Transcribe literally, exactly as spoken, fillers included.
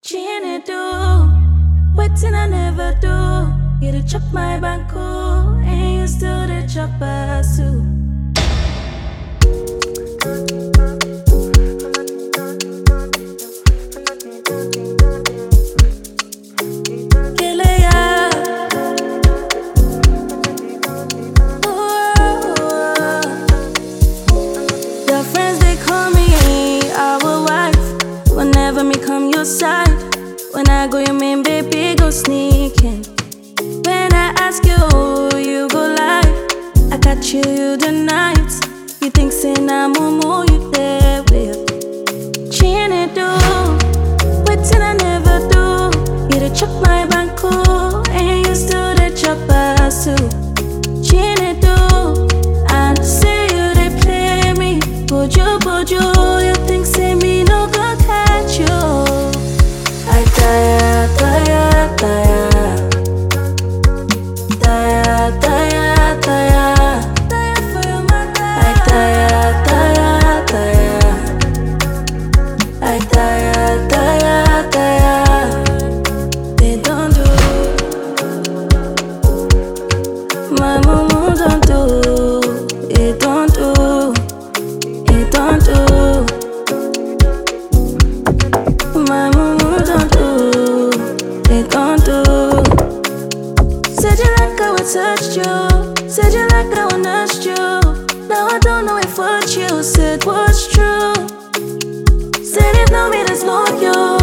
Chin do, waiting I never do. You to chop my banco, and you still the chopper too. Whenever me come your side, when I go you mean baby go sneaking. When I ask you, you go lie. I got you, you the night. You think say na mumu you there with. Chin it do, waiting I never do. You to chop my banco, and you still the chopper too. Chin it do, and say you they play me. Would you, would you, you think say me no go catch you. I tire, tire, tire. Tire, tire, tire. Tire for your mother. I tire, tire, tire. I tire, tire, tire. They don't do. My mumu don't do. It don't do. It don't do. My mumu don't do. It don't do. Said you like how I touched you. Said you like how I nudged you. Now I don't know if what you said was true. Said if no me, there's no you.